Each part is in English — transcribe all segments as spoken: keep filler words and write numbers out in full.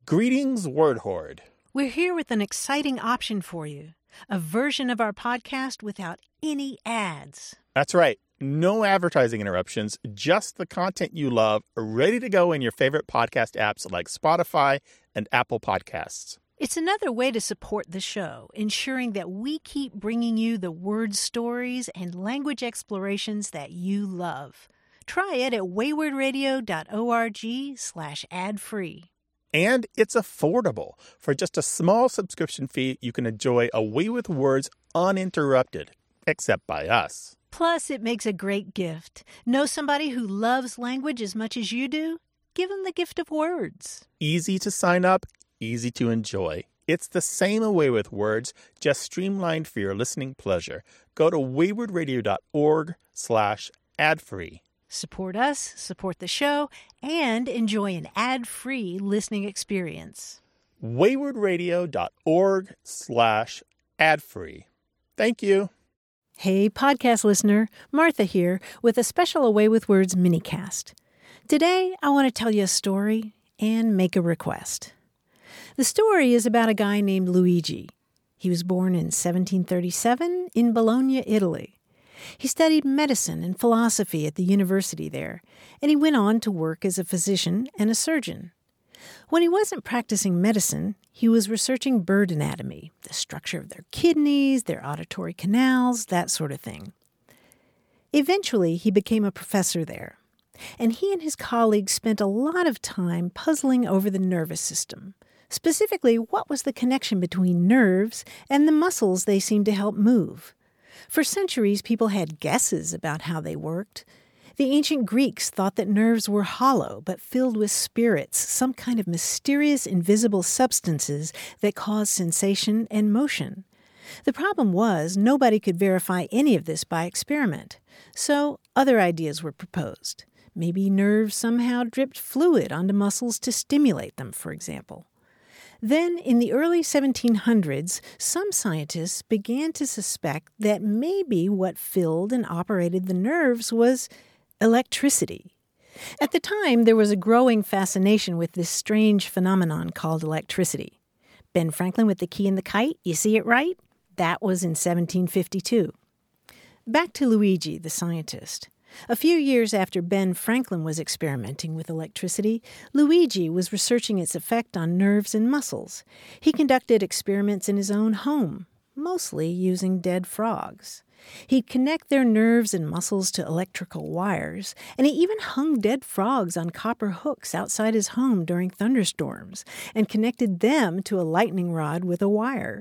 Greetings, Word Horde. We're here with an exciting option for you, a version of our podcast without any ads. That's right. No advertising interruptions, just the content you love, ready to go in your favorite podcast apps like Spotify and Apple Podcasts. It's another way to support the show, ensuring that we keep bringing you the word stories and language explorations that you love. Try it at waywardradio.org slash ad-free. And it's affordable. For just a small subscription fee, you can enjoy A Way with Words uninterrupted, except by us. Plus, it makes a great gift. Know somebody who loves language as much as you do? Give them the gift of words. Easy to sign up, easy to enjoy. It's the same A Way with Words, just streamlined for your listening pleasure. Go to waywardradio.org slash ad-free. Support us, support the show, and enjoy an ad-free listening experience. waywardradio.org slash ad-free. Thank you. Hey, podcast listener, Martha here with a special A Way with Words minicast. Today, I want to tell you a story and make a request. The story is about a guy named Luigi. He was born in seventeen thirty-seven in Bologna, Italy. He studied medicine and philosophy at the university there, and he went on to work as a physician and a surgeon. When he wasn't practicing medicine, he was researching bird anatomy, the structure of their kidneys, their auditory canals, that sort of thing. Eventually, he became a professor there, and he and his colleagues spent a lot of time puzzling over the nervous system. Specifically, what was the connection between nerves and the muscles they seemed to help move? For centuries, people had guesses about how they worked. The ancient Greeks thought that nerves were hollow, but filled with spirits, some kind of mysterious invisible substances that caused sensation and motion. The problem was nobody could verify any of this by experiment. So other ideas were proposed. Maybe nerves somehow dripped fluid onto muscles to stimulate them, for example. Then, in the early seventeen hundreds, some scientists began to suspect that maybe what filled and operated the nerves was electricity. At the time, there was a growing fascination with this strange phenomenon called electricity. Ben Franklin with the key and the kite, you see it right? That was in seventeen fifty-two. Back to Luigi, the scientist. A few years after Ben Franklin was experimenting with electricity, Luigi was researching its effect on nerves and muscles. He conducted experiments in his own home, mostly using dead frogs. He'd connect their nerves and muscles to electrical wires, and he even hung dead frogs on copper hooks outside his home during thunderstorms and connected them to a lightning rod with a wire.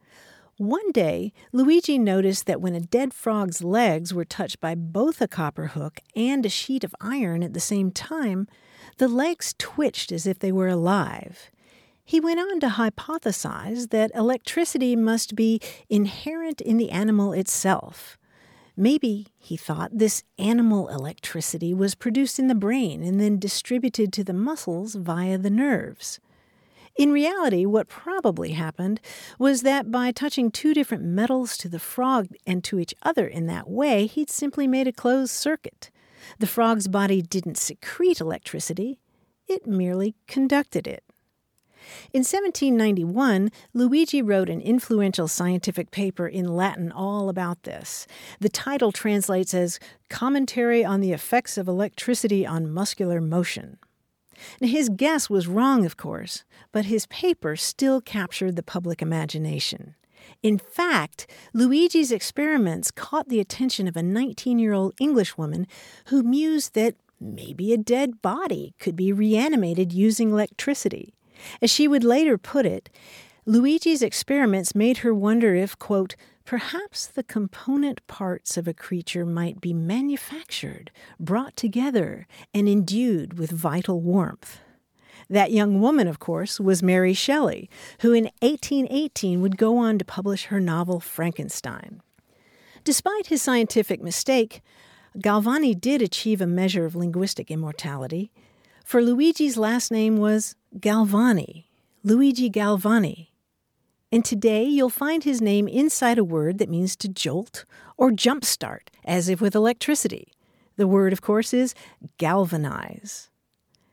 One day, Luigi noticed that when a dead frog's legs were touched by both a copper hook and a sheet of iron at the same time, the legs twitched as if they were alive. He went on to hypothesize that electricity must be inherent in the animal itself. Maybe, he thought, this animal electricity was produced in the brain and then distributed to the muscles via the nerves. In reality, what probably happened was that by touching two different metals to the frog and to each other in that way, he'd simply made a closed circuit. The frog's body didn't secrete electricity, it merely conducted it. In seventeen ninety-one, Luigi wrote an influential scientific paper in Latin all about this. The title translates as Commentary on the Effects of Electricity on Muscular Motion. Now, his guess was wrong, of course, but his paper still captured the public imagination. In fact, Luigi's experiments caught the attention of a nineteen-year-old Englishwoman who mused that maybe a dead body could be reanimated using electricity. As she would later put it, Luigi's experiments made her wonder if, quote, perhaps the component parts of a creature might be manufactured, brought together, and endued with vital warmth. That young woman, of course, was Mary Shelley, who in eighteen eighteen would go on to publish her novel Frankenstein. Despite his scientific mistake, Galvani did achieve a measure of linguistic immortality, for Luigi's last name was Galvani, Luigi Galvani. And today you'll find his name inside a word that means to jolt or jumpstart, as if with electricity. The word, of course, is galvanize.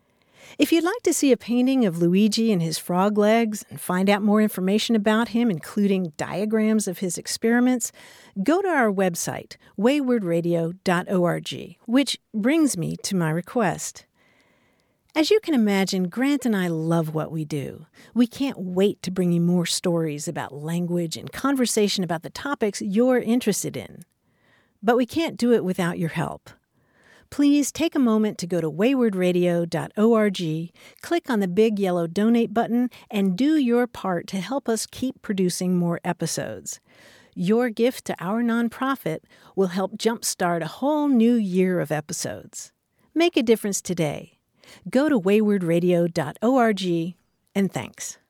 If you'd like to see a painting of Luigi and his frog legs and find out more information about him, including diagrams of his experiments, go to our website, wayward radio dot org, which brings me to my request. As you can imagine, Grant and I love what we do. We can't wait to bring you more stories about language and conversation about the topics you're interested in. But we can't do it without your help. Please take a moment to go to wayward radio dot org, click on the big yellow donate button, and do your part to help us keep producing more episodes. Your gift to our nonprofit will help jumpstart a whole new year of episodes. Make a difference today. Go to wayward radio dot org, and thanks.